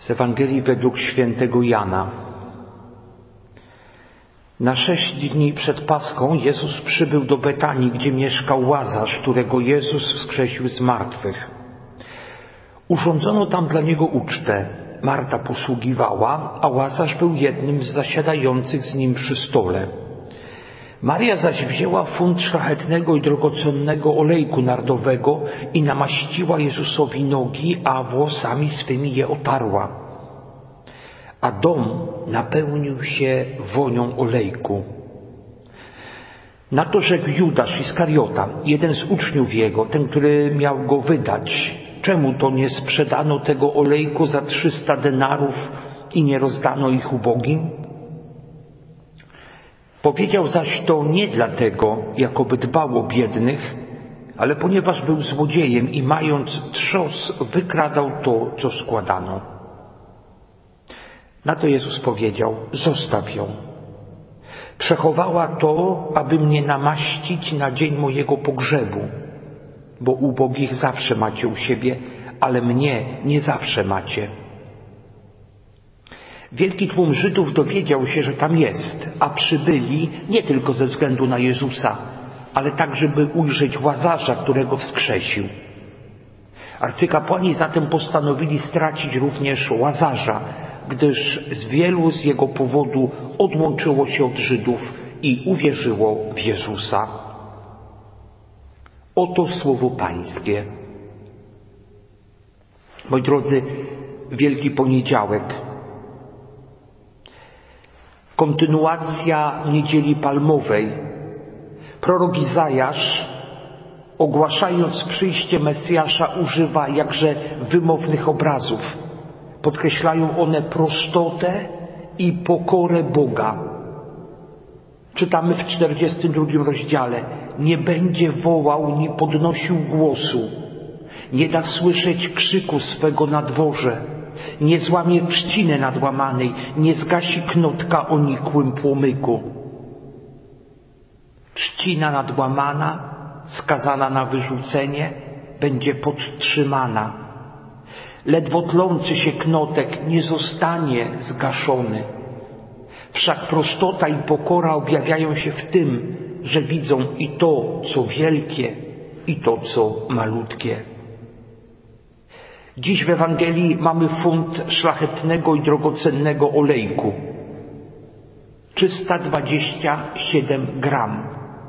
Z Ewangelii według świętego Jana. Na 6 dni przed Paschą Jezus przybył do Betanii, gdzie mieszkał Łazarz, którego Jezus wskrzesił z martwych. Urządzono tam dla niego ucztę. Marta posługiwała, a Łazarz był jednym z zasiadających z nim przy stole. Maria zaś wzięła funt szlachetnego i drogocennego olejku nardowego i namaściła Jezusowi nogi, a włosami swymi je otarła. A dom napełnił się wonią olejku. Na to rzekł Judasz Iskariota, jeden z uczniów jego, ten, który miał go wydać: czemu to nie sprzedano tego olejku za 300 denarów i nie rozdano ich ubogim? Powiedział zaś to nie dlatego, jakoby dbał o biednych, ale ponieważ był złodziejem i mając trzos wykradał to, co składano. Na to Jezus powiedział: zostaw ją. Przechowała to, aby mnie namaścić na dzień mojego pogrzebu, bo ubogich zawsze macie u siebie, ale mnie nie zawsze macie. Wielki tłum Żydów dowiedział się, że tam jest, a przybyli nie tylko ze względu na Jezusa, ale także by ujrzeć Łazarza, którego wskrzesił. Arcykapłani zatem postanowili stracić również Łazarza, gdyż z wielu z jego powodu odłączyło się od Żydów i uwierzyło w Jezusa. Oto słowo Pańskie. Moi drodzy, Wielki Poniedziałek. Kontynuacja Niedzieli Palmowej. Prorok Izajasz, ogłaszając przyjście Mesjasza, używa jakże wymownych obrazów. Podkreślają one prostotę i pokorę Boga. Czytamy w 42 rozdziale: nie będzie wołał, nie podnosił głosu, nie da słyszeć krzyku swego na dworze, nie złamie trzciny nadłamanej, nie zgasi knotka o nikłym płomyku. Trzcina nadłamana, skazana na wyrzucenie, będzie podtrzymana. Ledwo tlący się knotek nie zostanie zgaszony. Wszak prostota i pokora objawiają się w tym, że widzą i to, co wielkie, i to, co malutkie. Dziś w Ewangelii mamy funt szlachetnego i drogocennego olejku. 327 gram.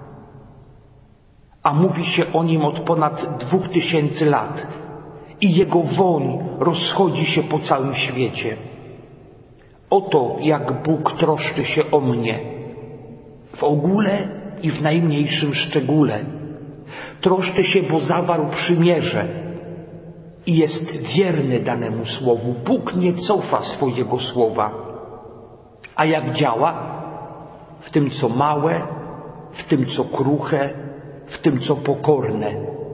A mówi się o nim od ponad 2000 lat. I jego woń rozchodzi się po całym świecie. Oto jak Bóg troszczy się o mnie. W ogóle i w najmniejszym szczególe. Troszczy się, bo zawarł przymierze i jest wierny danemu słowu. Bóg nie cofa swojego słowa. A jak działa? W tym, co małe, w tym, co kruche, w tym, co pokorne.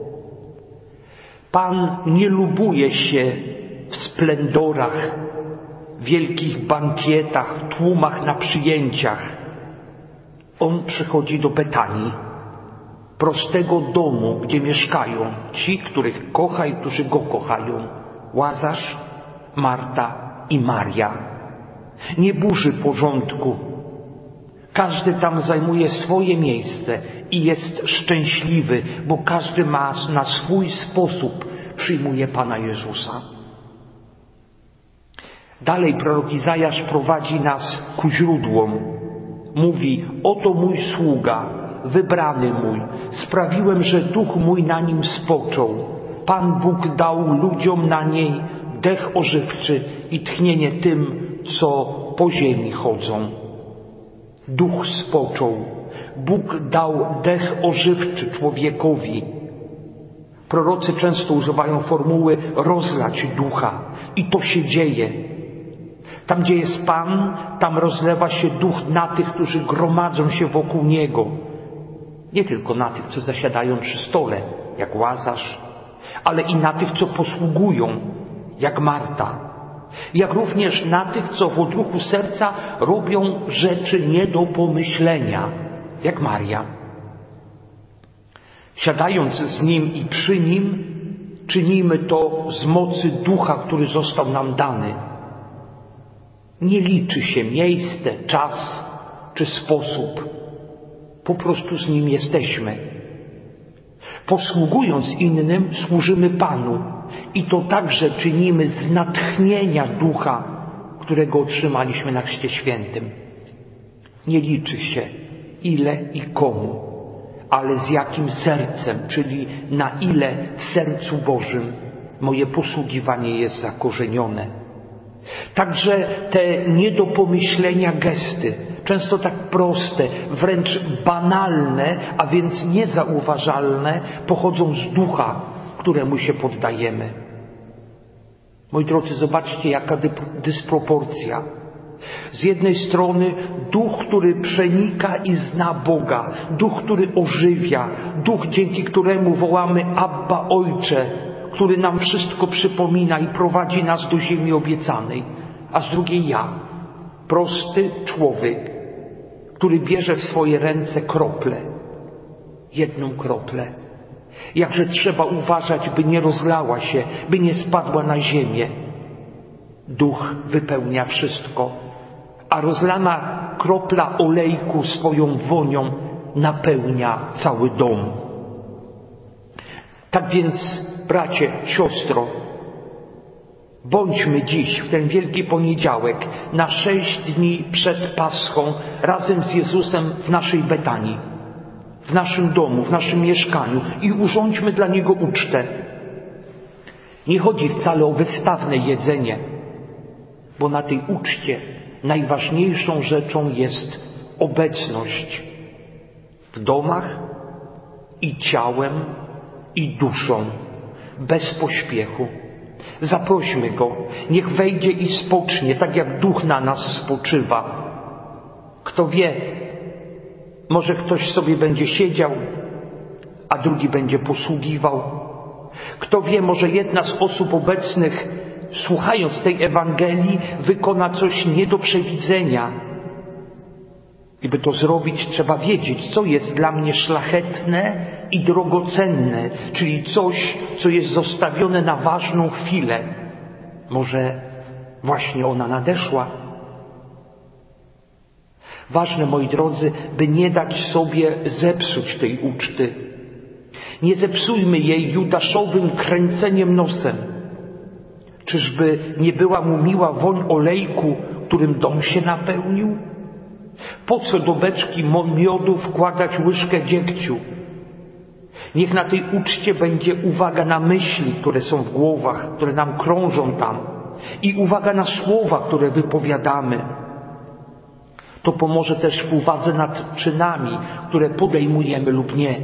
Pan nie lubuje się w splendorach, wielkich bankietach, tłumach na przyjęciach. On przychodzi do Betanii, prostego domu, gdzie mieszkają ci, których kocha i którzy go kochają: Łazarz, Marta i Maria. Nie burzy porządku. Każdy tam zajmuje swoje miejsce i jest szczęśliwy, bo każdy na swój sposób przyjmuje Pana Jezusa. Dalej prorok Izajasz prowadzi nas ku źródłom. Mówi: oto mój sługa, wybrany mój. Sprawiłem, że duch mój na nim spoczął. Pan Bóg dał ludziom na niej dech ożywczy i tchnienie tym, co po ziemi chodzą. Duch spoczął. Bóg dał dech ożywczy człowiekowi. Prorocy często używają formuły rozlać ducha. I to się dzieje. Tam, gdzie jest Pan, tam rozlewa się duch na tych, którzy gromadzą się wokół Niego. Nie tylko na tych, co zasiadają przy stole, jak Łazarz, ale i na tych, co posługują, jak Marta. Jak również na tych, co w odruchu serca robią rzeczy nie do pomyślenia, jak Maria. Siadając z Nim i przy Nim, czynimy to z mocy Ducha, który został nam dany. Nie liczy się miejsce, czas czy sposób. Po prostu z Nim jesteśmy. Posługując innym, służymy Panu. I to także czynimy z natchnienia Ducha, którego otrzymaliśmy na Chrzcie Świętym. Nie liczy się ile i komu, ale z jakim sercem, czyli na ile w sercu Bożym moje posługiwanie jest zakorzenione. Także te nie do pomyślenia gesty, często tak proste, wręcz banalne, a więc niezauważalne, pochodzą z Ducha, któremu się poddajemy. Moi drodzy, zobaczcie, jaka dysproporcja. Z jednej strony Duch, który przenika i zna Boga, Duch, który ożywia, Duch, dzięki któremu wołamy Abba, Ojcze, który nam wszystko przypomina i prowadzi nas do ziemi obiecanej, a z drugiej ja, prosty człowiek, który bierze w swoje ręce kroplę, jedną kroplę. Jakże trzeba uważać, by nie rozlała się, by nie spadła na ziemię. Duch wypełnia wszystko, a rozlana kropla olejku swoją wonią napełnia cały dom. Tak więc, bracie, siostro, bądźmy dziś, w ten Wielki Poniedziałek, na 6 dni przed Paschą, razem z Jezusem w naszej Betanii, w naszym domu, w naszym mieszkaniu i urządźmy dla Niego ucztę. Nie chodzi wcale o wystawne jedzenie, bo na tej uczcie najważniejszą rzeczą jest obecność w domach i ciałem, i duszą, bez pośpiechu. Zaprośmy Go, niech wejdzie i spocznie, tak jak Duch na nas spoczywa. Kto wie, może ktoś sobie będzie siedział, a drugi będzie posługiwał. Kto wie, może jedna z osób obecnych, słuchając tej Ewangelii, wykona coś nie do przewidzenia. I by to zrobić, trzeba wiedzieć, co jest dla mnie szlachetne i drogocenne, czyli coś, co jest zostawione na ważną chwilę. Może właśnie ona nadeszła. Ważne, moi drodzy, by nie dać sobie zepsuć tej uczty. Nie zepsujmy jej judaszowym kręceniem nosem. Czyżby nie była mu miła woń olejku, którym dom się napełnił? Po co do beczki miodu wkładać łyżkę dziegciu? Niech na tej uczcie będzie uwaga na myśli, które są w głowach, które nam krążą tam, i uwaga na słowa, które wypowiadamy. To pomoże też w uwadze nad czynami, które podejmujemy lub nie.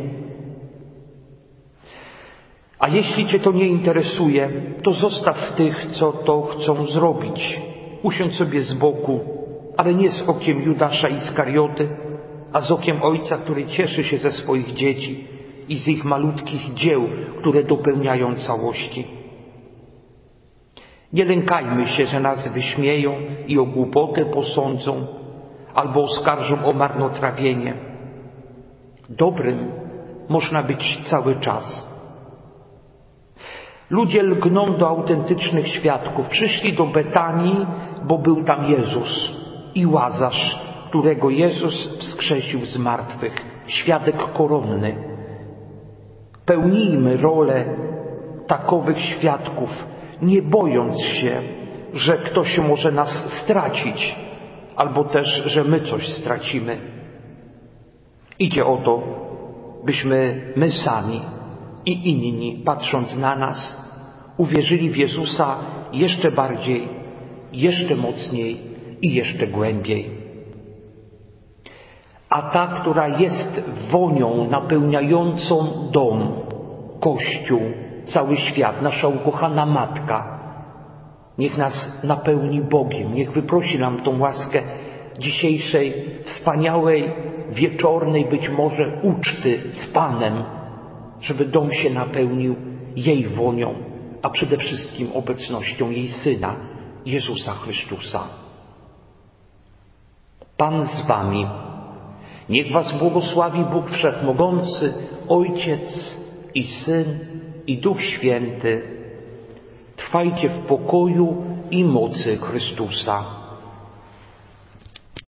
A jeśli Cię to nie interesuje, to zostaw tych, co to chcą zrobić. Usiądź sobie z boku, ale nie z okiem Judasza Iskarioty, a z okiem Ojca, który cieszy się ze swoich dzieci i z ich malutkich dzieł, które dopełniają całości. Nie lękajmy się, że nas wyśmieją i o głupotę posądzą, albo oskarżą o marnotrawienie. Dobrym można być cały czas. Ludzie lgną do autentycznych świadków. Przyszli do Betanii, bo był tam Jezus i Łazarz, którego Jezus wskrzesił z martwych. Świadek koronny. Pełnijmy rolę takowych świadków, nie bojąc się, że ktoś może nas stracić, albo też, że my coś stracimy. Idzie o to, byśmy my sami i inni, patrząc na nas, uwierzyli w Jezusa jeszcze bardziej, jeszcze mocniej i jeszcze głębiej. A ta, która jest wonią napełniającą dom, Kościół, cały świat, nasza ukochana Matka, niech nas napełni Bogiem, niech wyprosi nam tą łaskę dzisiejszej, wspaniałej, wieczornej być może uczty z Panem, żeby dom się napełnił jej wonią, a przede wszystkim obecnością jej Syna, Jezusa Chrystusa. Pan z wami. Niech was błogosławi Bóg Wszechmogący, Ojciec i Syn i Duch Święty. Trwajcie w pokoju i mocy Chrystusa.